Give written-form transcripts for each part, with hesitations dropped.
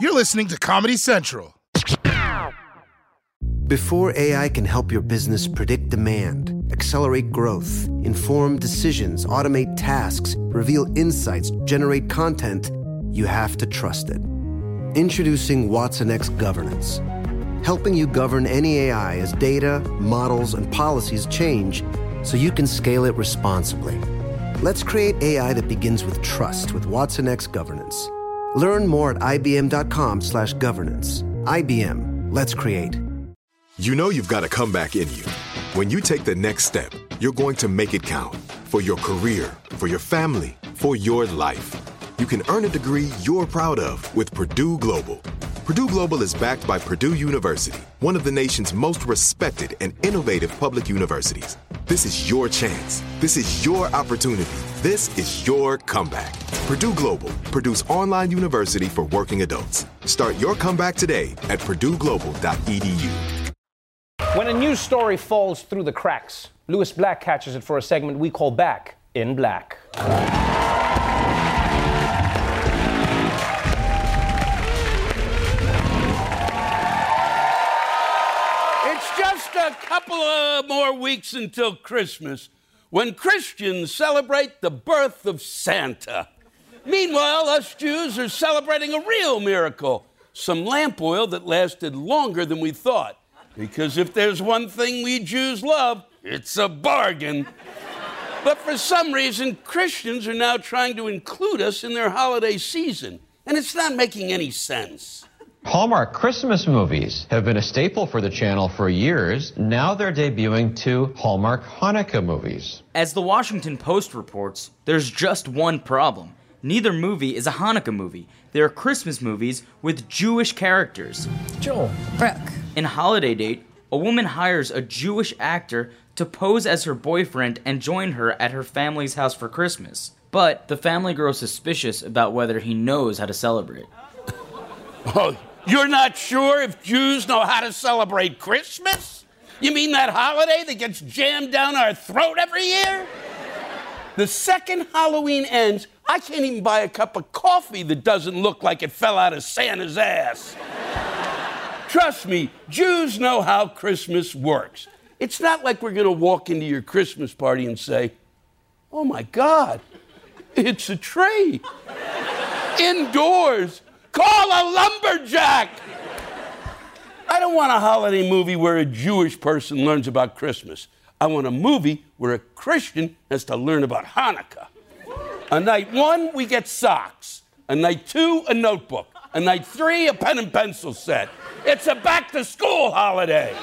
You're listening to Comedy Central. Before AI can help your business predict demand, accelerate growth, inform decisions, automate tasks, reveal insights, generate content, you have to trust it. Introducing watsonx Governance, helping you govern any AI as data, models, and policies change so you can scale it responsibly. Let's create AI that begins with trust with watsonx Governance. Learn more at ibm.com/governance. IBM, let's create. You know you've got a comeback in you. When you take the next step, you're going to make it count. For your career, for your family, for your life. You can earn a degree you're proud of with Purdue Global. Purdue Global is backed by Purdue University, one of the nation's most respected and innovative public universities. This is your chance. This is your opportunity. This is your comeback. Purdue Global, Purdue's online university for working adults. Start your comeback today at purdueglobal.edu. When a news story falls through the cracks, Lewis Black catches it for a segment we call Back in Black. It's just a couple of more weeks until Christmas, when Christians celebrate the birth of Santa. Meanwhile, us Jews are celebrating a real miracle, some lamp oil that lasted longer than we thought. Because if there's one thing we Jews love, it's a bargain. But for some reason, Christians are now trying to include us in their holiday season, and it's not making any sense. Hallmark Christmas movies have been a staple for the channel for years. Now they're debuting 2 Hallmark Hanukkah movies. As the Washington Post reports, there's just one problem. Neither movie is a Hanukkah movie. They are Christmas movies with Jewish characters. Joel. Brooke. In Holiday Date, a woman hires a Jewish actor to pose as her boyfriend and join her at her family's house for Christmas. But the family grows suspicious about whether he knows how to celebrate. Oh, you're not sure if Jews know how to celebrate Christmas? You mean that holiday that gets jammed down our throat every year? The second Halloween ends, I can't even buy a cup of coffee that doesn't look like it fell out of Santa's ass. Trust me, Jews know how Christmas works. It's not like we're going to walk into your Christmas party and say, oh my God, it's a tree. Indoors. Call a lumberjack. I don't want a holiday movie where a Jewish person learns about Christmas. I want a movie where a Christian has to learn about Hanukkah. On night 1, we get socks. On night 2, a notebook. On night 3, a pen and pencil set. It's a back-to-school holiday.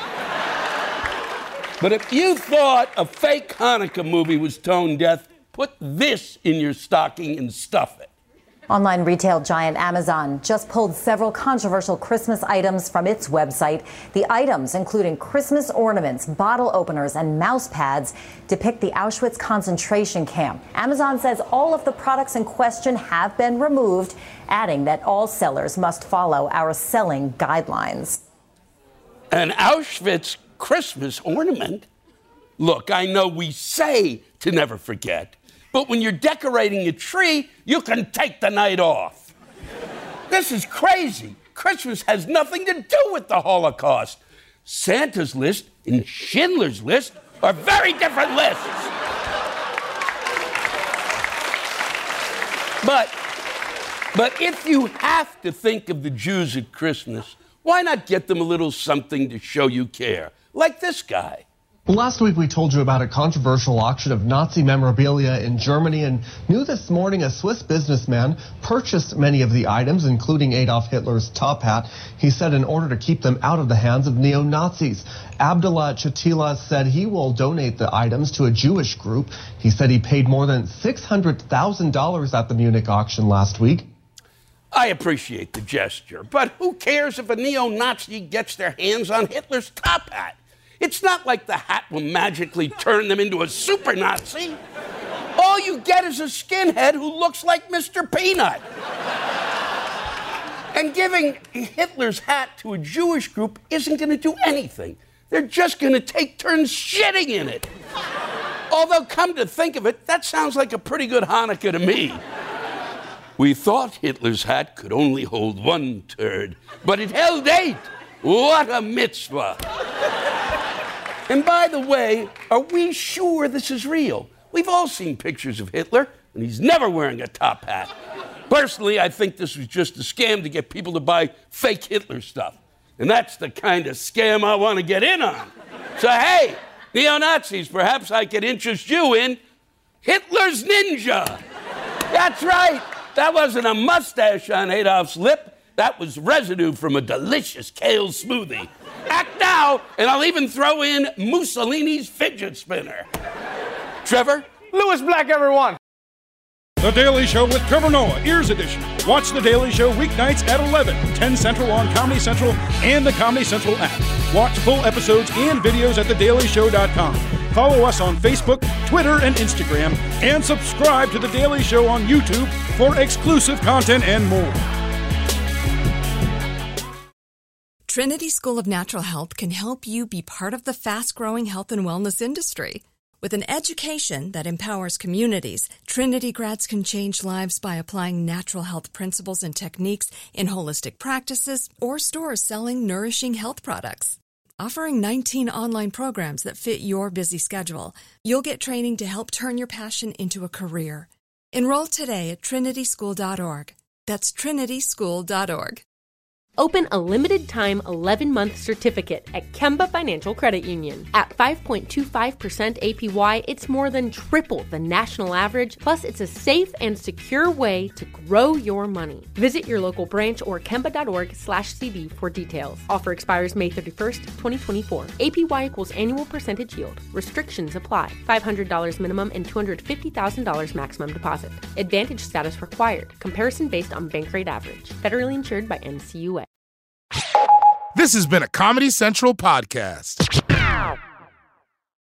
But if you thought a fake Hanukkah movie was tone deaf, put this in your stocking and stuff it. Online retail giant Amazon just pulled several controversial Christmas items from its website. The items, including Christmas ornaments, bottle openers, and mouse pads, depict the Auschwitz concentration camp. Amazon says all of the products in question have been removed, adding that all sellers must follow our selling guidelines. An Auschwitz Christmas ornament? Look, I know we say to never forget, but when you're decorating a tree, you can take the night off. This is crazy. Christmas has nothing to do with the Holocaust. Santa's list and Schindler's List are very different lists. But if you have to think of the Jews at Christmas, why not get them a little something to show you care? Like this guy. Last week we told you about a controversial auction of Nazi memorabilia in Germany, and new this morning a Swiss businessman purchased many of the items, including Adolf Hitler's top hat. He said in order to keep them out of the hands of neo-Nazis. Abdullah Chatila said he will donate the items to a Jewish group. He said he paid more than $600,000 at the Munich auction last week. I appreciate the gesture, but who cares if a neo-Nazi gets their hands on Hitler's top hat? It's not like the hat will magically turn them into a super Nazi. All you get is a skinhead who looks like Mr. Peanut. And giving Hitler's hat to a Jewish group isn't going to do anything. They're just going to take turns shitting in it. Although, come to think of it, that sounds like a pretty good Hanukkah to me. We thought Hitler's hat could only hold one turd, but it held 8. What a mitzvah. And by the way, are we sure this is real? We've all seen pictures of Hitler, and he's never wearing a top hat. Personally, I think this was just a scam to get people to buy fake Hitler stuff. And that's the kind of scam I want to get in on. So, hey, neo-Nazis, perhaps I could interest you in Hitler's Ninja. That's right. That wasn't a mustache on Adolf's lip. That was residue from a delicious kale smoothie. Act now, and I'll even throw in Mussolini's fidget spinner. Trevor? Lewis Black, everyone. The Daily Show with Trevor Noah, Ears Edition. Watch The Daily Show weeknights at 11, 10 Central on Comedy Central and the Comedy Central app. Watch full episodes and videos at thedailyshow.com. Follow us on Facebook, Twitter, and Instagram, and subscribe to The Daily Show on YouTube for exclusive content and more. Trinity School of Natural Health can help you be part of the fast-growing health and wellness industry. With an education that empowers communities, Trinity grads can change lives by applying natural health principles and techniques in holistic practices or stores selling nourishing health products. Offering 19 online programs that fit your busy schedule, you'll get training to help turn your passion into a career. Enroll today at trinityschool.org. That's trinityschool.org. Open a limited-time 11-month certificate at Kemba Financial Credit Union. At 5.25% APY, it's more than triple the national average, plus it's a safe and secure way to grow your money. Visit your local branch or kemba.org/cb for details. Offer expires May 31st, 2024. APY equals annual percentage yield. Restrictions apply. $500 minimum and $250,000 maximum deposit. Advantage status required. Comparison based on bank rate average. Federally insured by NCUA. This has been a Comedy Central podcast.